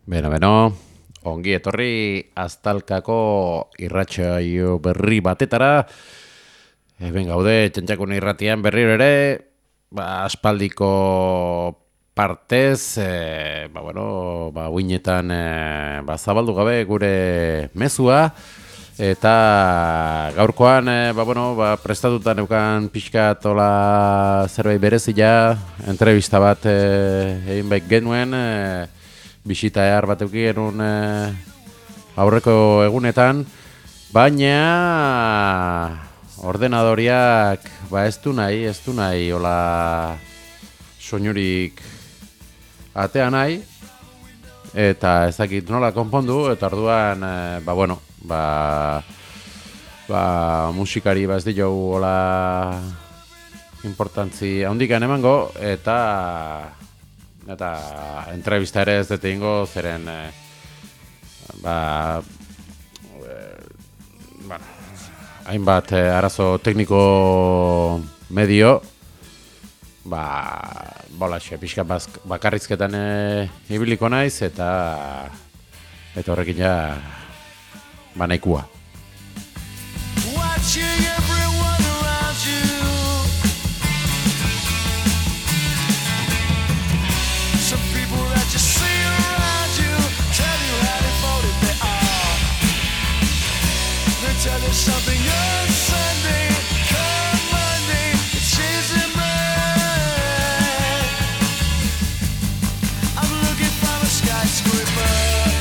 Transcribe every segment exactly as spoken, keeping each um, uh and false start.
Beno, beno, ongi etorri Aztalkako irratsaio berri batetara. Hemen gaude, Txantxakun irratian berriro ere, ba, aspaldiko partez, e, ba, bueno, ba, uinetan e, ba, zabaldu gabe gure mezua, eta gaurkoan, e, ba, bueno, ba, prestatuta neukan pixka tola zerbait berezia, entrevista bat e, egin baik genuen, e, bisita ehar bat eukien e, aurreko egunetan, baina ordenadoriak ba ez du nahi, ez du nahi hola soinurik atea nahi, eta ez dakit nola konpondu, eta orduan e, ba bueno, ba, ba musikari ba ez diogu hola importantzi handikan emango, eta eta entrevista ere ez dut egingo, zeren e, ba e, bueno, hainbat e, arazo tekniko medio, ba bolaxe pixka bakarrizketan e, ibiliko naiz, eta eta horrekin ja ba nahikoa. Tell you something on Sunday, come Monday, it's chasing me. I'm looking for a skyscraper.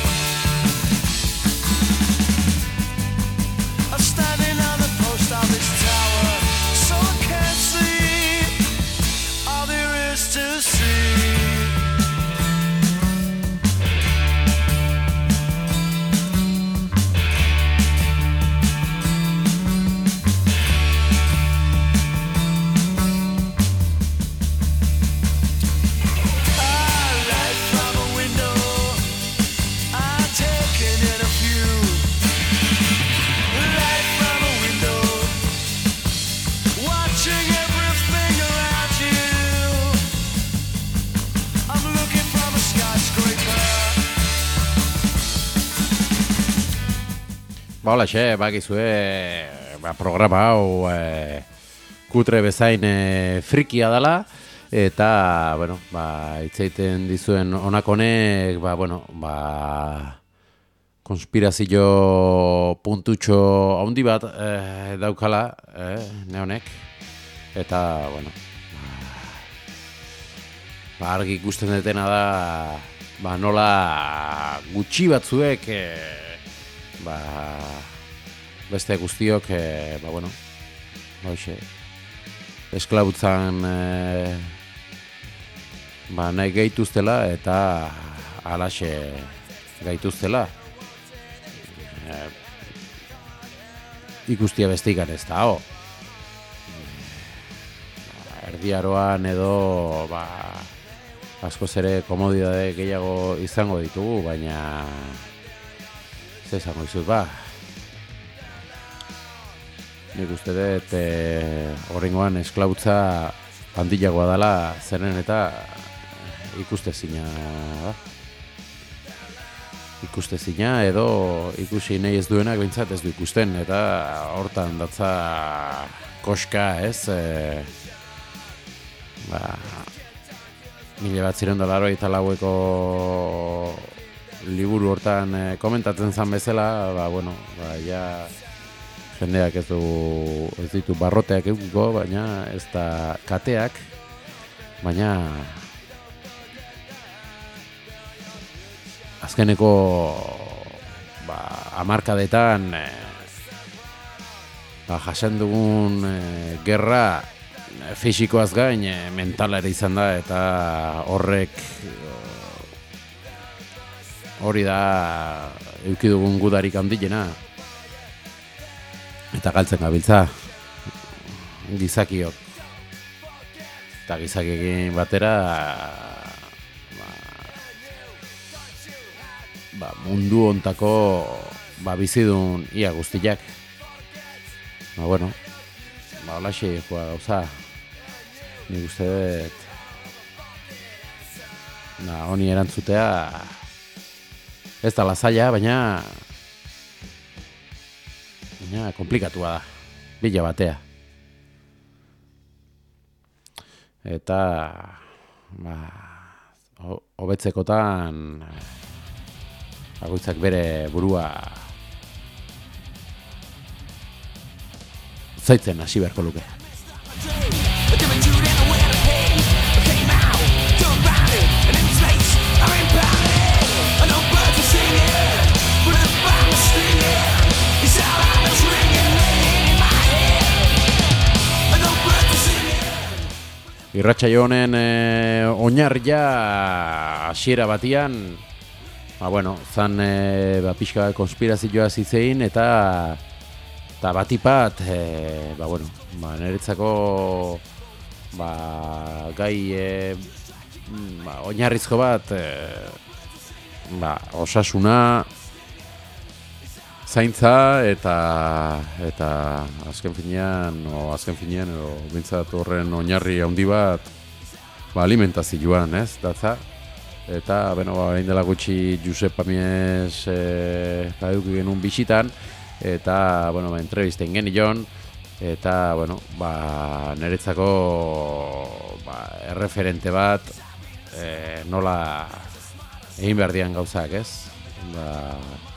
I'm standing on the post office tower, so I can't see all there is to see. Ba, hola, xe, bakizue, ba, programa hau e, kutre bezain e, frikia dela, eta, bueno, ba, itzaiten dizuen honakonek, ba, bueno, ba, konspirazio puntutxo handi bat e, daukala, e, neonek, eta, bueno, ba, argi ikusten detena da, ba, nola gutxi batzuek, e, ba, beste guztiok, e, ba, bueno, hoxe, esklabutzan e, ba, nahi gaituztela, eta alaxe gaituztela. E, ikustia bestikan ez da, ho. E, erdiaroan edo, ba, askoz ere komodidade gehiago izango ditugu, baina esango izut, ba, nik uste dut e, horrengoan esklautza handiagoa dela, zeren eta ikustezina da. Ikustezina edo ikusi nahi ez duenak behintzat ez du ikusten, eta hortan datza koska, ez? E, ba, mila bat ziren dolaro eta laueko liburu hortan e, komentatzen zan bezala, ba, bueno, ba, ja, jendeak ez du, ez ditu barroteak eukiko, baina ez da kateak, baina azkeneko ba, hamarkadetan e, ba, jasen dugun e, gerra e, fisikoaz gain e, mentala ere izan da, eta horrek hori da eduki dugun gudarik handiena, eta galtzen gabiltza gizakiok, eta gizakiekin batera ba, ba, mundu hontako ba, bizidun ia guztiak. Ba, bueno, ba, holaxe joa gauza, nik uste dut, na, honi erantzutea ez da lasaia, baina baina komplikatua da, bila batea. Eta ba, hobetzekotan bakoitzak bere burua zaitzen hasi beharko luke. Irratsaio honen e, oinarria hasiera batian, ba bueno, zan e, ba, pixka konspirazioa zitzein eta eta batipat, e, ba bueno, ba niretzako ba gai e, ba, oinarrizko bat, e, ba osasuna, zaintza eta eta azken finean o azken finean edo bintzat horren oinarri handi bat ba alimentazioan, ez, datza. Eta beno, ba orain dela gutxi Josep Pamies eh ba eduki genuen bisitan eta bueno, ba entrevisten genion eta bueno, ba niretzako ba erreferente bat eh nola egin behar dian gauzak, ez? Ba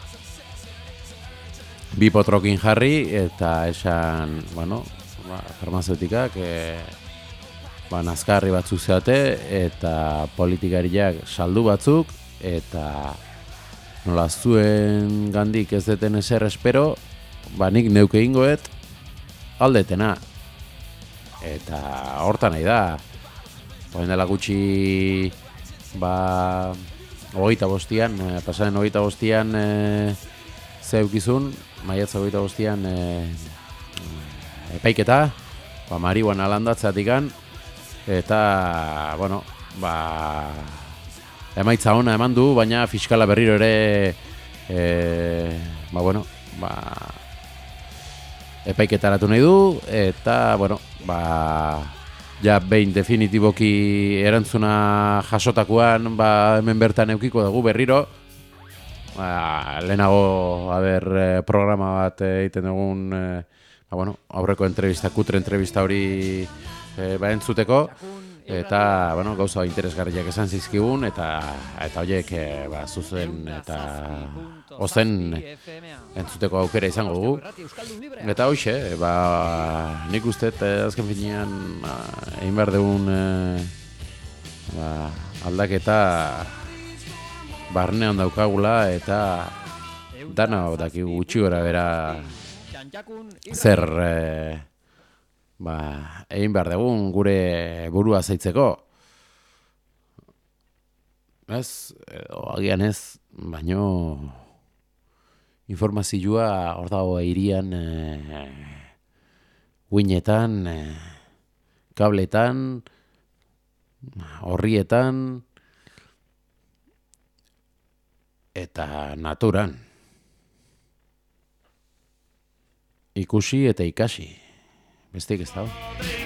bi potrokin jarri eta esan, bueno, ba, farmazeutikak e, ba, nazkarri batzuk zeate eta politikariak saldu batzuk eta nola zuen gandik ez deten eser espero, ba nik neuke ingoet aldetena eta hortan nahi da. Oen dela gutxi ba hogeita bostian, e, pasaren hogeita bostian e, zeukizun, maiatza hogeita bostian e, epaiketa, ba, marihuana landatzeatikan, eta, bueno, ba, emaitza ona eman du, baina fiskala berriro ere, e, ba, bueno, ba, epaiketaratu nahi du, eta, bueno, ba, ja, behin definitiboki erantzuna jasotakoan, ba, hemen bertan eukiko dugu berriro, ba, lehenago haber, programa bat egiten dugun, ba, bueno, aurreko entrevista, kutre entrevista hori e, ba, entzuteko, eta bueno, gauza interesgarriak esan zizkigun, eta eta horiek e, ba, zuzen eta ozen entzuteko aukera izango dugu. Eta hoxe, ba, nik uste azken finean ba, egin behar dugun e, ba, aldaketa barnean daukagula eta dana daki gutxi gora bera zer e, ba, egin behar dugun gure burua zaitzeko. Ez, edo agian ez, baino informazioa hor dago hirian e, uinetan, e, kabletan, horrietan, eta naturan. Ikusi eta ikasi. Bestik ez dago.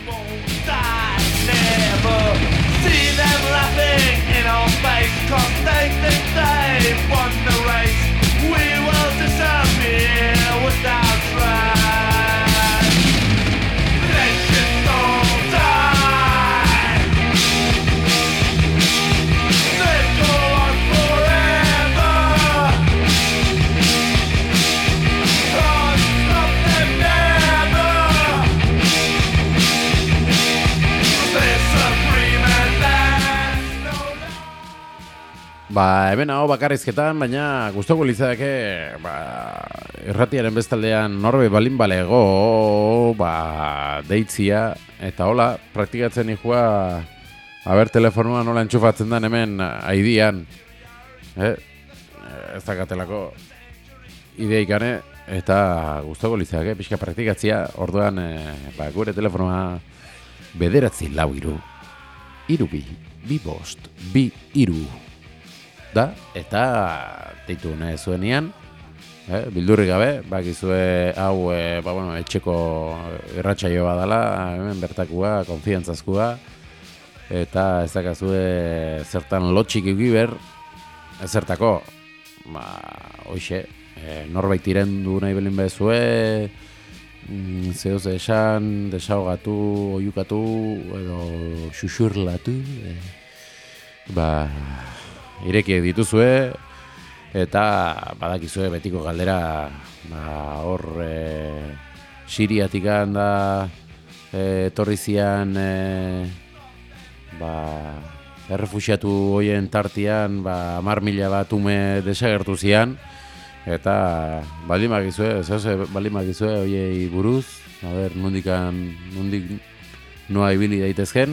Ba, hemen hau bakarrizketan, baina gustoko litzake ba, irratiaren bestaldean norbe balin balego ba, deitzia, eta hola, praktikatzen nihua haber telefonua nola entxufatzen den hemen aidian. Eh? Ez dakatelako ideikane, eta gustoko litzake pixka praktikatzia, orduan eh, ba, gure telefonua bederatzi lau iru, iru bi, bi bost, bi iru. Da, eta deitu nahi zuenian, eh, bildurri gabe, bakizue hau e, ba, bueno, etxeko irratsaio badala, hemen bertakua, konfiantzazkua, eta ez dakazue zertan lotxik egiber, ezertako, ba, hoxe, e, norbait irendu nahi belin bezue, mm, zehoz esan, desahogatu, oiukatu, edo xuxurlatu, e, ba, irekiek dituzue, eta badakizue betiko galdera, ba, hor, e, Siriatik da e, etorri zian e, ba, errefuxiatu hoien tartian ba, hamar mila bat ume desagertu zian, eta baldin bagizue, zehose baldin bagizue hoiei buruz, a ber, nondikan, nondik noa ibili daitezken,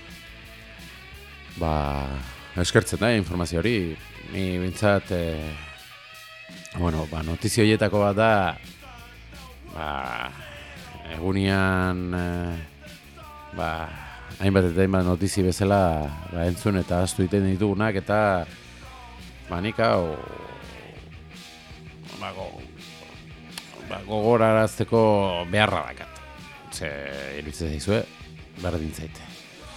ba, eskertzen da informazio hori, ni bintzat, e, bueno, ba, notizio horietako bat da, ba, egunian eh, ba, hainbat eta hainbat notizi bezala ba, entzun eta ahaztu egiten ditugunak, eta ba, nik hau ba, go, ba, gogorarazteko beharra dakat. Ze iruditzen zaizue, berdin zaite.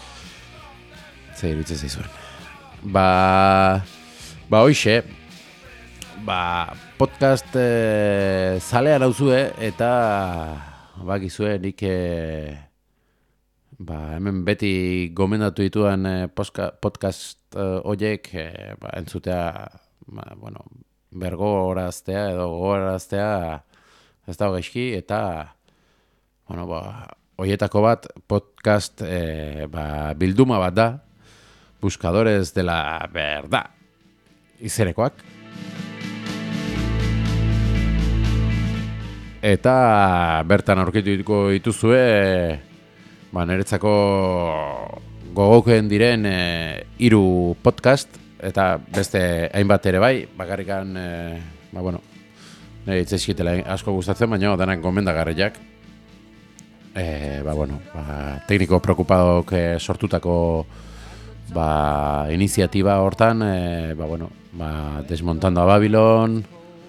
Ze iruditzen zaizuen. Ba, ba hoixe, ba, podcast e, zalea nauzue, eta bakizue nik e, ba, hemen beti gomendatu dituan e, postka, podcast horiek e, ba, entzutea ba, bueno, bergoraztea edo gogoraztea ez dago gaizki, eta bueno, ba, horietako bat podcast e, ba, bilduma bat da, Buscadores de la Verdad izenekoak. Eta bertan aurkituko dituzue ba, niretzako gogoken diren e, hiru podcast, eta beste hainbat ere bai, bakarrikan e, ba, bueno, nire itzeskitela asko gustatzen, baina danak gomendagarriak. E, ba, bueno, ba, tekniko preocupadok e, sortutako ba, iniziatiba hortan, e, ba, bueno, ba, Desmontando a Babylon,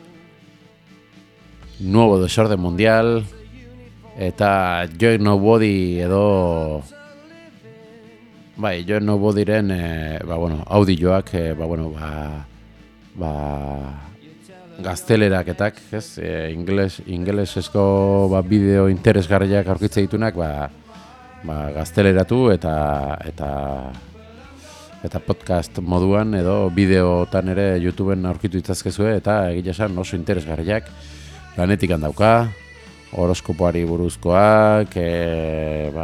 Nuevo Desorden Mundial, eta Join Nobody edo bai, Join Nobodyren e, ba, bueno, audioak e, ba, bueno, ba, ba, gazteleraketak, ez? E, ingles, ingelesezko ba, bideo interesgarriak aurkitze ditunak, ba, ba, gazteleratu eta eta eta podcast moduan edo bideotan ere YouTubeen aurkitu itzazkezue, eta egia esan oso interesgarriak. Lanetik handauka, horoskopoari buruzkoak, e, ba,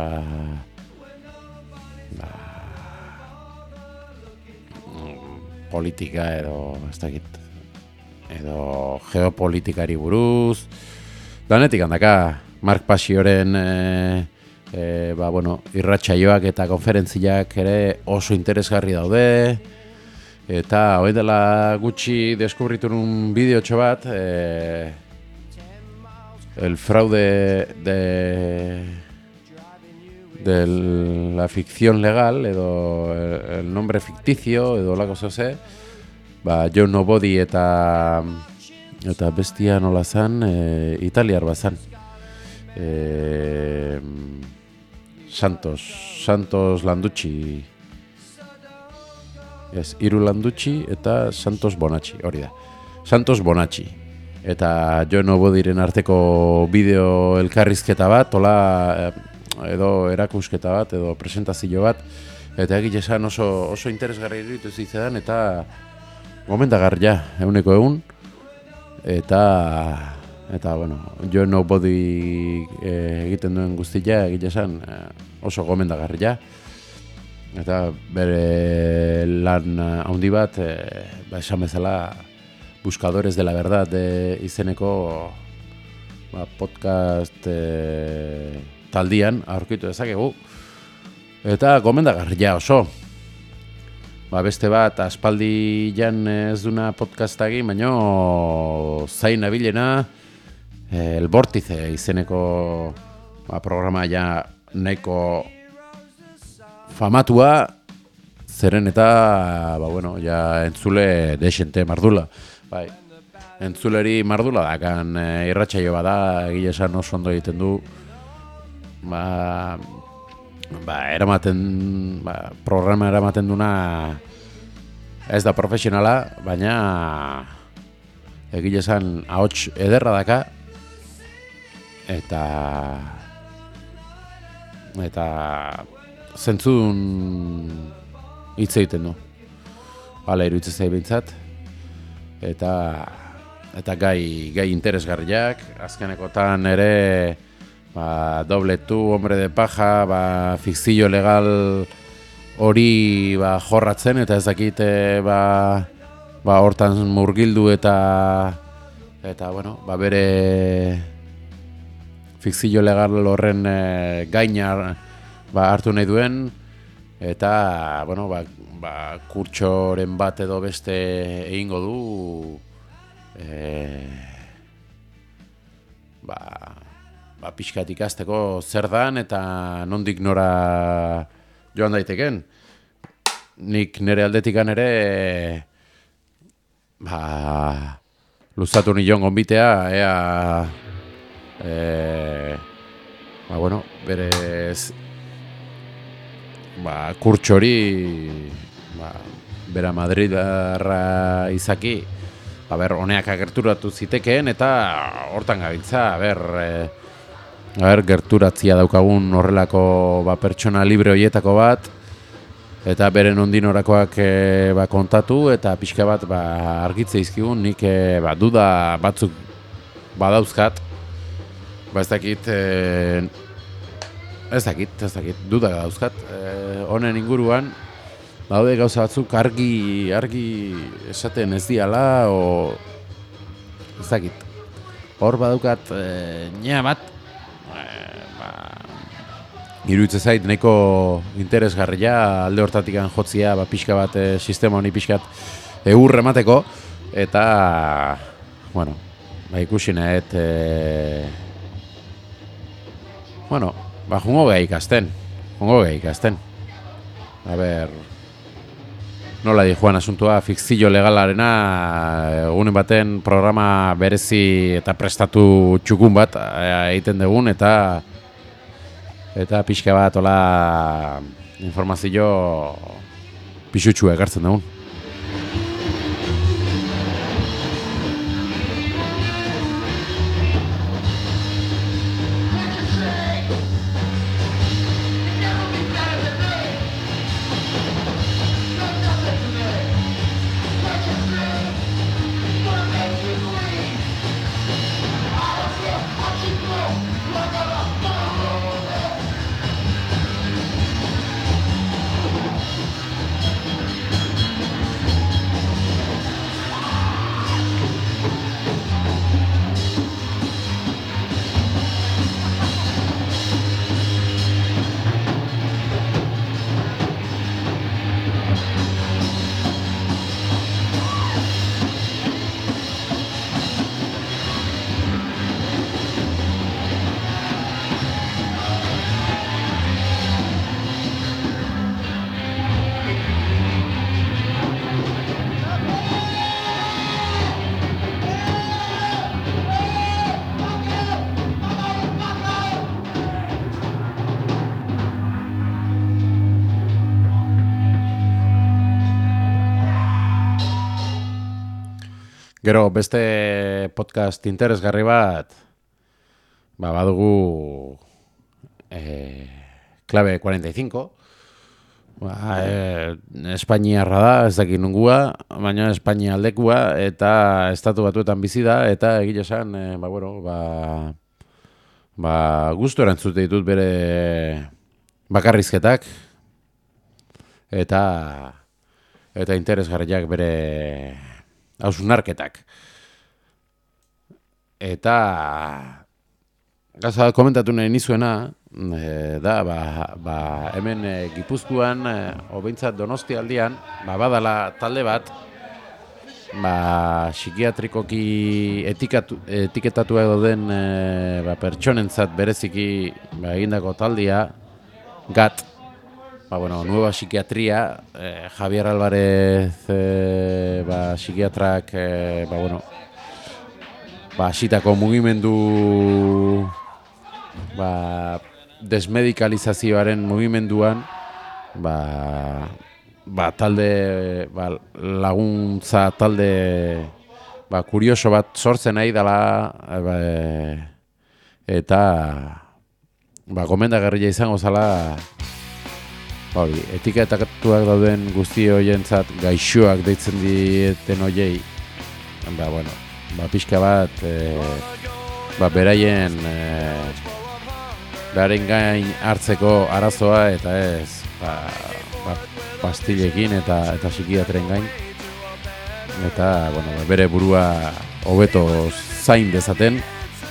ba, politika edo, ez dakit, edo geopolitikari buruz. Lanetik handaka, Mark Pasioren e, e, ba, bueno, irratsaioak eta konferentziak ere oso interesgarri daude. Eta hori dela gutxi deskubritu nun bideotxo bat, e, el fraude de, de la ficción legal, edo el, el nombre ficticio, edo lako zehose, ba, Join Nobody eta eta bestia nola zan, e, italiar bazan. E, Santos, Santos Landucci, ez, Iru Landucci eta Santos Bonacci, hori da. Santos Bonacci. Eta Join Nobodyren arteko bideo elkarrizketa bat, ola, edo erakusketa bat, edo presentazio bat, eta egile esan oso, oso interesgarri iruditu zitzaidan, eta gomendagarria, eguneko egun, eta, eta bueno, Join Nobody e, egiten duen guztia, egile esan oso gomendagarria, eta bere lan handi bat, e, ba, esan bezala, Buscadores de la Verdad de izeneko ba, podcast e, taldian aurkitu dezakegu, eta gomendagarria oso. Ba, beste bat aspaldi jan ez duna podcastagi, baino zain abilena e, El Vórtice izeneko ba, programa ja nahiko famatua, zeren eta ba, bueno, ja entzule desente mardula. Bai, entzuleri mardula dakan e, irratsaio bada, egile esan oso ondo egiten du. Ba, ba, eramaten, ba, programa eramaten duna ez da profesionala, baina egile esan ahots ederra daka, eta eta zentzun hitz egiten du. Hala iruditzen zait behintzat. Eta eta gai gai interesgarriak, azkenekotan ere ba doble tu, hombre de paja, ba fikzio legal hori ba jorratzen eta ez dakit ba ba hortan murgildu eta eta bueno, ba bere fikzio legal horren e, gaina ba hartu nahi duen eta bueno, ba, ba kurtsoren bat edo beste egingo du e, ba ba pixkat ikasteko zer dan eta nondik nora joan daiteken. Nik nire aldetikan ere ba luzatu nion gonbitea ea e, ba bueno, berez ba kurtsori ba bera Madridarra izaki a ber honeak agerturatu zitekeen eta hortan gabiltza a ber e, a ber gerturatzia daukagun horrelako ba pertsona libre hoietako bat eta beren ondinorakoak e, ba kontatu eta pixka bat ba argitze dizkigun nik e, ba duda batzuk badauzkat ba ez dakit e, ez dakit ez dakit duda dauzkat e, honen inguruan daude gauza batzuk argi argi esaten ez diala o ez dakit hor badukat e, nia bat e, ba iruditzen zait nahiko interesgarria alde hortatikan jotzia ba pixka bat e, sistema honi pixkat eur emateko eta bueno ba ikusi nahet e, bueno ba jungo geha ikasten jungo geha ikasten a ber nola di joan asuntua fikzio legalarena egunen baten programa berezi eta prestatu txukun bat egiten dugun eta eta pixka bat hola informazio pixutxua ekartzen dugun. Gero beste podcast interesgarri bat ba badugu eh Clave cuarenta y cinco ba eh, Espainiarra da, ez dakit nungua, baina Espainia aldekua eta estatu batuetan bizi da eta egia esan eh, ba bueno, ba ba gustu erantzute ditut bere bakarrizketak eta eta interesgarriak bere hausnarketak. Eta gaza komentatu nahi nizuena e, da ba, ba hemen e, Gipuzkoan e, obeintzat Donostia aldian ba badala talde bat ba psikiatrikoki etikatu etiketatu dauden e, ba pertsonentzat bereziki ba egindako taldea gat. Ba, bueno, nueva psiquiatría, eh, Javier Álvarez, eh, ba, psikiatrak, eh, ba, bueno, ba, hasitako mugimendu, ba, desmedikalizazioaren mugimenduan, ba, ba, talde, ba, laguntza talde ba, kurioso bat sortzen nahi dela, ba, eta ba, gomendagarria izango zala, hori, etiketatuak dauden guzti hoientzat gaixoak deitzen dieten hoiei, ba, bueno, ba, pixka bat, e, ba, beraien, e, beraien gain hartzeko arazoa, eta ez, ba, ba, pastilekin eta, eta psikiatren gain, eta, bueno, bere burua hobeto zain dezaten.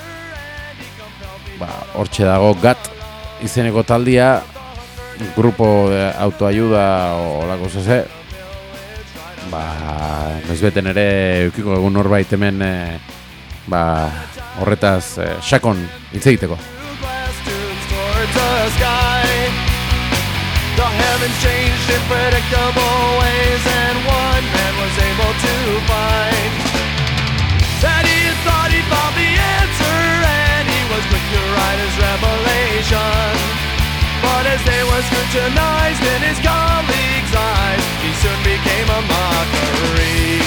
Ba, hortxe dago Gat izeneko taldia, grupo de autoayuda olako zeze. Ba, noizbeten ere eukiko egun norbait hemen e, ba, horretaz e, sakon hitz egiteko. The heavens changed in predictable ways, and one man was able to find that he had thought he found the answer, and he was quick to write his revelation. But as they were scrutinized in his colleagues' eyes, he soon became a mockery.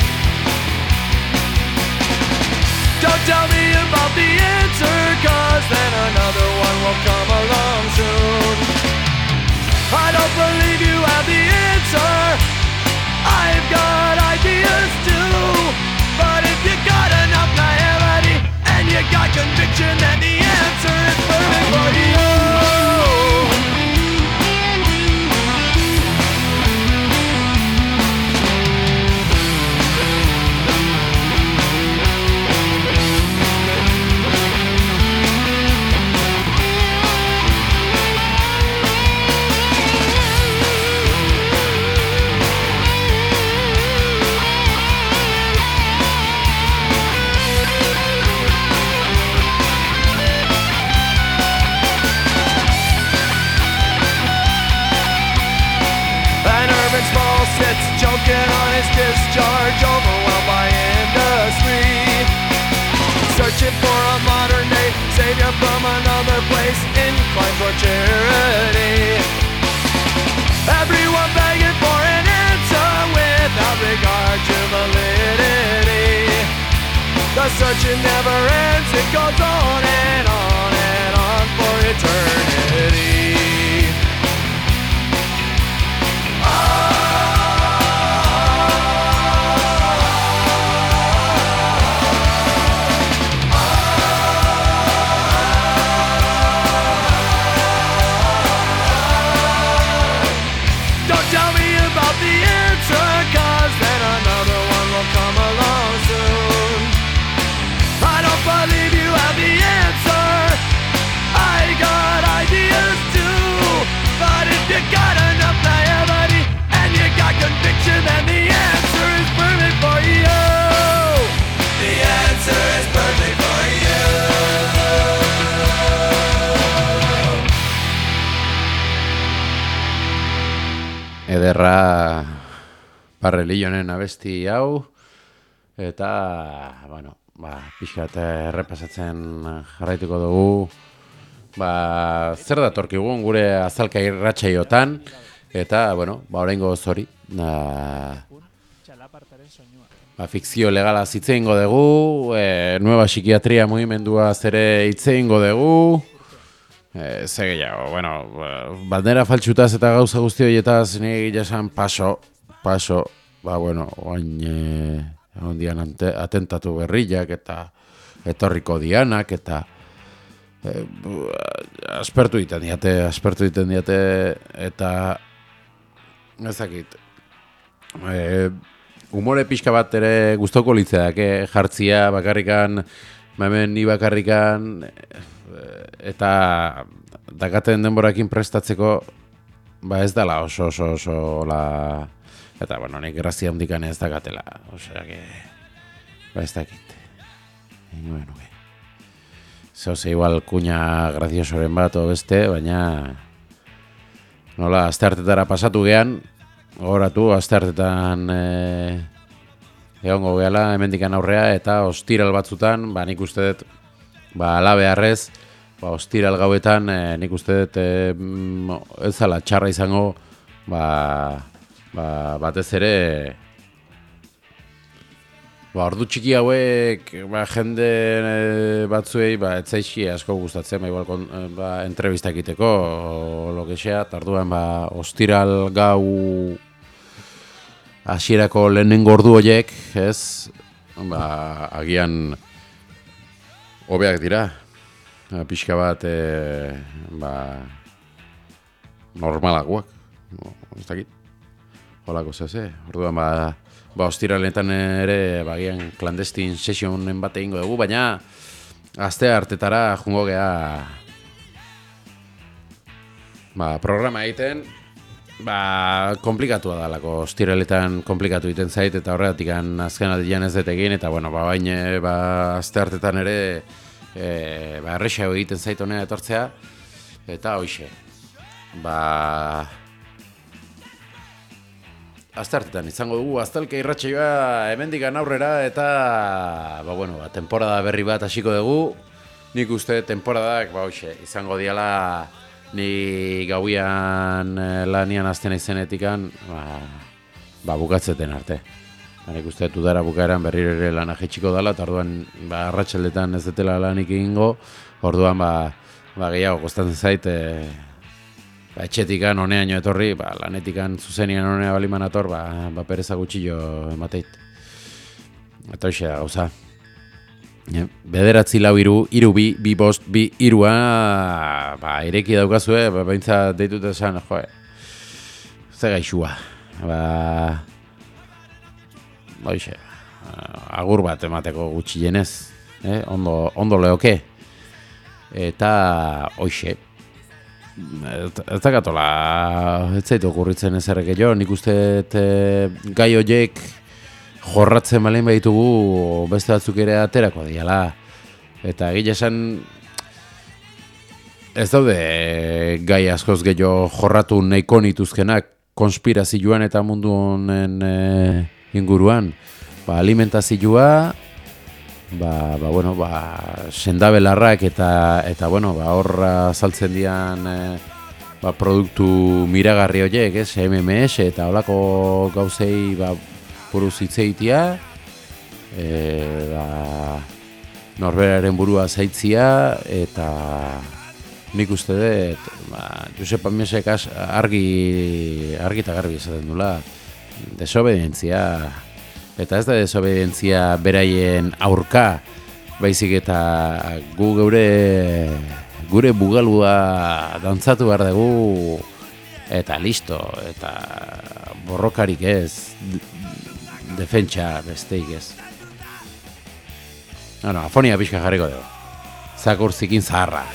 Don't tell me about the answer, cause then another one will come along soon. I don't believe you have the answer. I've got ideas too. But if you got enough naivety and you got conviction, then the answer is perfect for you. Sits choking on his discharge, overwhelmed by industry, searching for a modern day savior from another place, inclined for charity. Everyone begging for an answer without regard to validity. The searching never ends, it goes on and on and on for eternity. And the answer is perfect for you. The answer is perfect for you. Ederra Parrelillonen abesti hau, eta, bueno, ba, pixkat errepasatzen jarraituko dugu, ba, zer datorkigun gure azalka irratsaiotan, eta, bueno, ba, oraingo zori, da, ba, fikzio legala hitz egingo dugu, e, nueva psikiatria mugimendua zere hitz egingo dugu, e, ze gehiago, bueno, bandera faltsutaz eta gauza guzti horietaz nire jasan paso, paso, ba, bueno, oain, e, ondian atentatu berriak eta etorriko dianak, eta e, aspertu egiten diate, aspertu egiten diate, eta ezakit, e, humore pixka bat ere gustoko litzeak, eh? Jartzia bakarrikan, hemen ni bakarrikan, eta dakaten denborakin prestatzeko, ba ez dela oso oso oso la... Eta, bueno, nik grazia hundikan ez dakatela, osea, que... Ba ez dakit. Ego benuke. Zehose igual kuña graziosoren bat o beste, baina... Nola, asteartetara pasatu gean, gogoratu, asteartetan e, egongo gehala hemendikan aurrea, eta ostiral batzutan, ba nik uste dut, ba ala beharrez, ba ostiral gauetan, e, nik uste dut, e, ez zala txarra izango, ba, ba batez ere, Ba, ordu txiki hauek, ba, jende e, batzuei, ba, etzaixi asko gustatzen, ba, igual, kon, ba, entrevista egiteko, o, lo que sea, tarduan, ba, ostiral gau hasierako lehenengo ordu horiek, ez, ba, agian hobeak dira, pixka bat, e, ba, normalagoak, no, ez dakit, holako zeze, orduan, ba, Ba, ostiraletan ere, bagian, clandestine sesionen bat egingo dugu, baina aste hartetara jungo gea ba, programa egiten, ba, komplikatua dalako, ostiraletan komplikatu egiten zait, eta horregatik azken aldian ez dut egin, eta bueno, ba, baina ba, aste hartetan ere e, ba, errexago egiten zait honea etortzea, eta hoixe, ba... Aztartetan izango dugu, aztalke irratsaioa hemendikan aurrera eta ba, bueno, ba, temporada berri bat hasiko dugu. Nik uste temporadak ba, hoxe, izango diala ni gauian lanian azten izenetikan ba, ba, bukatzeten arte. Ba, nik uste udara bukaeran berriro ere lana jetxiko dela, eta orduan ba, arratsaldetan ez detela lanik egingo, orduan ba, ba, gehiago kostatzen zait, e, Ba, etxetikan honeaino etorri, ba, lanetikan zuzenian honea baliman ator, ba, ba pereza gutxillo emateit. Eta hoxe da, gauza. Ja, bederatzi lau iru, iru bi, bi bost, bi irua, ba, ireki daukazue, ba, baintza deitut esan, joe, ze gaixua. Ba, hoxe, agur bat emateko gutxienez, eh? ondo, ondo leoke. Eta hoxe. Ez da gatola, ez zaitu okurritzen ezerrek jo, nik uste e, gai horiek jorratzen balein behitugu beste batzuk ere aterako diala. Eta egia esan ez daude gai askoz gehiago jorratu nahiko nituzkenak konspirazioan eta mundu honen e, inguruan. Ba, alimentazioa, ba, ba, bueno, ba, sendabelarrak eta, eta bueno, ba, horra saltzen dian e, ba, produktu miragarri horiek, ez, M M S eta holako gauzei ba, buruz hitzeitia, e, ba, norberaren burua zaitzia, eta nik uste dut, ba, Josep Amesek argi, argi eta garbi esaten dula, desobedientzia. Eta ez da desobedientzia beraien aurka, baizik eta gu geure gure bugalua dantzatu behar dugu, eta listo, eta borrokarik ez, defentsa besteik ez. Bueno, afonia pixka jarriko dugu, zakur zikin zaharra.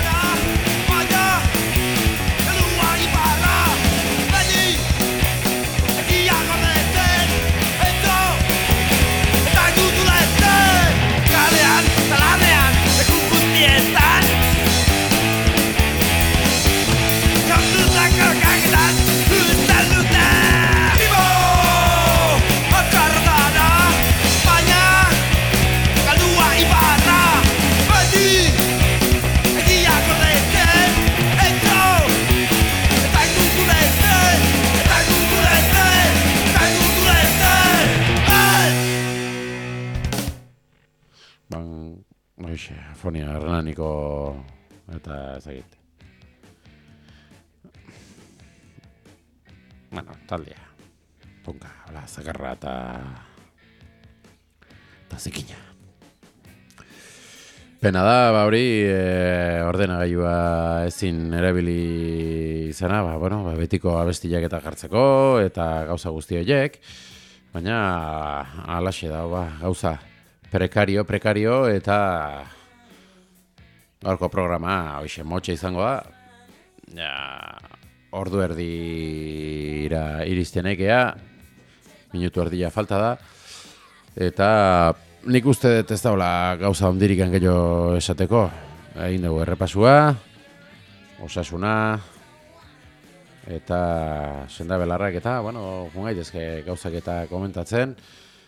Fonia Hernaniko eta ezagite. Bueno, taldea. Punka, hola, zakarra eta eta zikina. Pena da, ba hori, e, ordenagailua ezin erabili izana, ba, bueno, ba, betiko abestiak eta jartzeko eta gauza guzti horiek, baina alaxe da, ba, gauza prekario, prekario eta gaurko programa hoxe motxa izango da. Ja, ordu erdira iriztenekea, minutu erdia falta da. Eta nik uste dut ez daula gauza ondirik gehiago esateko. Egin dugu errepasua, osasuna, eta sendabelarrak eta, bueno, jungaitezke gauzak eta komentatzen.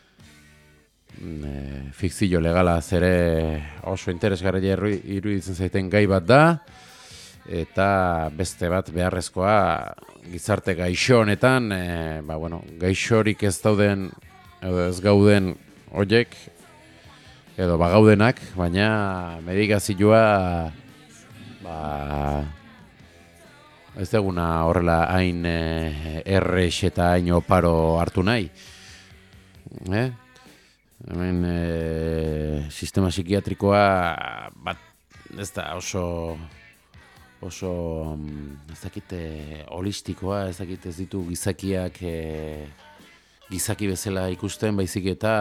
E, fikzio legala zere oso interesgarria iruditzen zaiten gai bat da, eta beste bat beharrezkoa gizarte gaixo honetan, e, ba, bueno, gaixorik ez dauden edo ez gauden hoiek, edo bagaudenak, baina medikazioa ba, ez deguna horrela hain eh, errex eta hain oparo hartu nahi. Eh? Hemen eh, sistema psikiatrikoa bat, ez da oso oso ez dakit holistikoa, ez dakit ez ditu gizakiak eh, gizaki bezala ikusten, baizik eta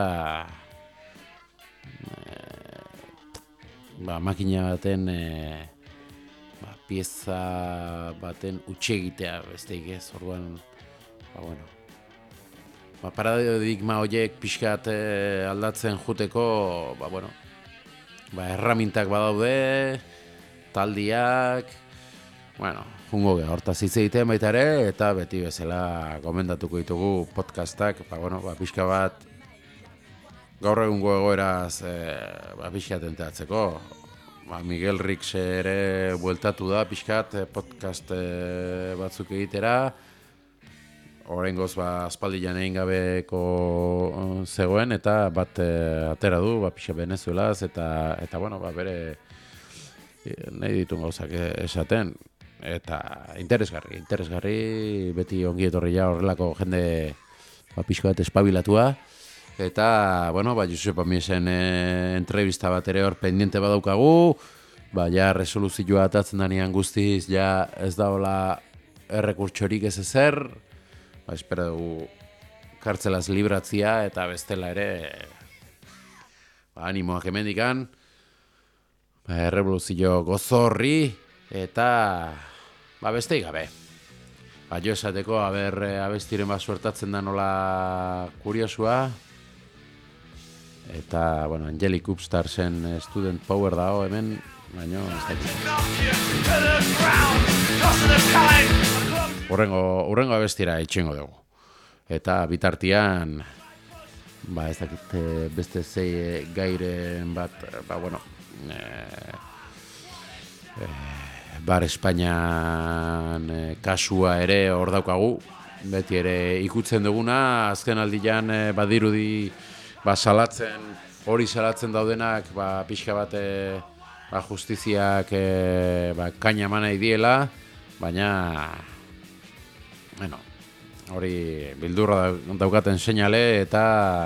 eh, ba, makina baten eh, ba, pieza baten utxegitea besteik ez, orduan ba, bueno, ba, paradigma horiek pixkat eh, aldatzen juteko, ba, bueno, ba, erramintak badaude, taldiak, bueno, jungo geha, hortaz hitz egiten baita ere, eta beti bezala gomendatuko ditugu podcastak, ba, bueno, ba, pixka bat, gaur egungo egoeraz, e, ba, pixka tenteatzeko, ba, Miguel Rix ere bueltatu da, pixkat, podcast e, batzuk egitera, oraingoz ba, aspaldian egin gabeko zegoen, eta bat e, atera du, ba, pixka Venezuelaz, eta, eta bueno, ba, bere, nahi ditu gauzak esaten, eta interesgarri, interesgarri, beti ongi etorria horrelako jende ba, pixko bat espabilatua, eta, bueno, ba, Josep Amiesen e, entrevista bat ere hor pendiente badaukagu, ba, ja, resoluzioa atatzen danean guztiz, ja, ez daola errekurtsorik ez ezer, ba, espera dugu kartzelaz libratzia, eta bestela ere, ba, animoak hemendikan, ba, errevoluzio gozorri, eta ba, besteik gabe. Ba, jo esateko, aber, abestiren bat suertatzen da nola kuriosua. Eta, bueno, Angelic Upstarsen Student Power dago hemen, baina ez da. Urrengo, urrengo abestira itxengo dugu. Eta bitartian, ba, ez dakit beste zei gairen bat, ba, bueno, eh, eh, Bar Espainian e, kasua ere hor daukagu, beti ere ikutzen duguna, azken aldian e, badirudi ba, salatzen, hori salatzen daudenak ba, pixka bat e, ba, justiziak e, ba, kaina eman nahi diela, baina bueno, hori bildurra daukaten seinale eta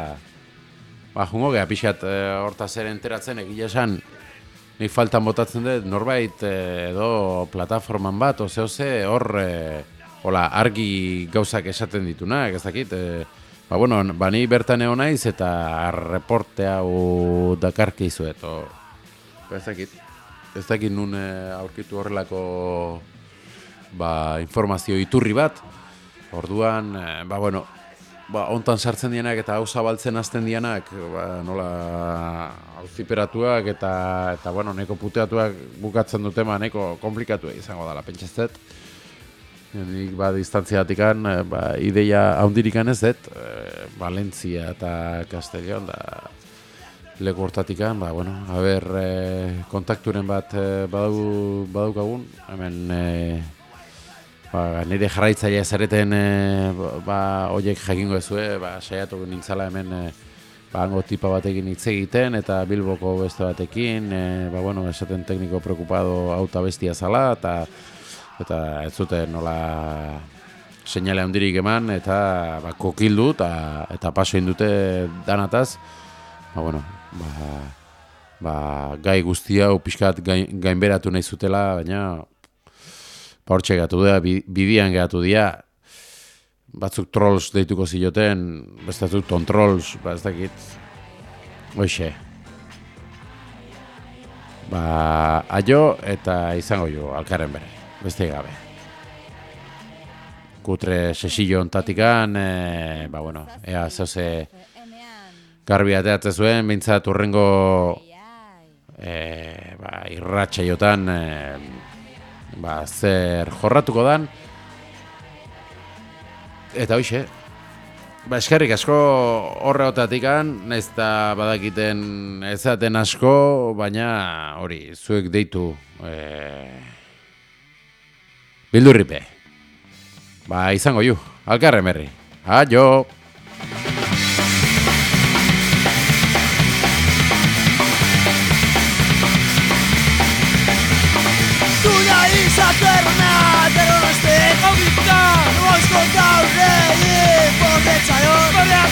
ba, jungo geha pixkat e, hortaz ere enteratzen egia esan. Nik faltan botatzen dut, norbait edo plataforman bat, ose-ose, hor e, hola, argi gauzak esaten ditunak, ez dakit. E, ba, bueno, ba, ni bertan egon naiz eta reporte hau dakarki izuet. O, ba, ez dakit. Ez dakit nun e, aurkitu horrelako ba, informazio iturri bat. Orduan, e, ba, bueno, ba, ontan sartzen dianak eta hau zabaltzen hasten dianak, ba, nola auziperatuak eta, eta bueno, neko puteatuak bukatzen dute, ba, neko komplikatu izango dela, pentsaztet. Nik, ba, distantziatikan, ba, ideia haundirikan ez dut, e, Valentzia eta Castellón, da, leku hortatikan, ba, bueno, haber, e, kontakturen bat e, badau, badaukagun, hemen, e, ba, nire jarraitzaia zareten e, ba, oiek jakingo ezue, ba, saiatu nintzala hemen e, ba, hango tipa batekin hitz egiten eta Bilboko beste batekin, e, ba, bueno, esaten tekniko preocupado auta bestia zala, eta eta ez zuten nola seinale handirik eman, eta ba, kokildu eta, eta paso indute danataz, ba, bueno, ba, ba, gai guztia hau pixkat gain, gainberatu nahi zutela, baina ba, hortxe gatu da, bidian gatu dira, batzuk trolls deituko ziloten, beste batzuk tontrolls, ba ez dakit, hoxe. Ba, aio eta izango jo, alkarren bere, beste gabe. Kutre sesillo ontatikan, e, ba bueno, ea zeuze garbi ateatze zuen, bintzat urrengo e, ba, irratsaiotan, e, ba, zer jorratuko dan, eta hoxe, ba, eskerrik asko horreotatikan, nahiz eta badakiten ezaten asko, baina hori, zuek deitu e, bildurripe. Ba, izango ju, alkarren berri. Aio! Zaterna, terroristek, hau bizka, noizko gaur egin, bordetzaio,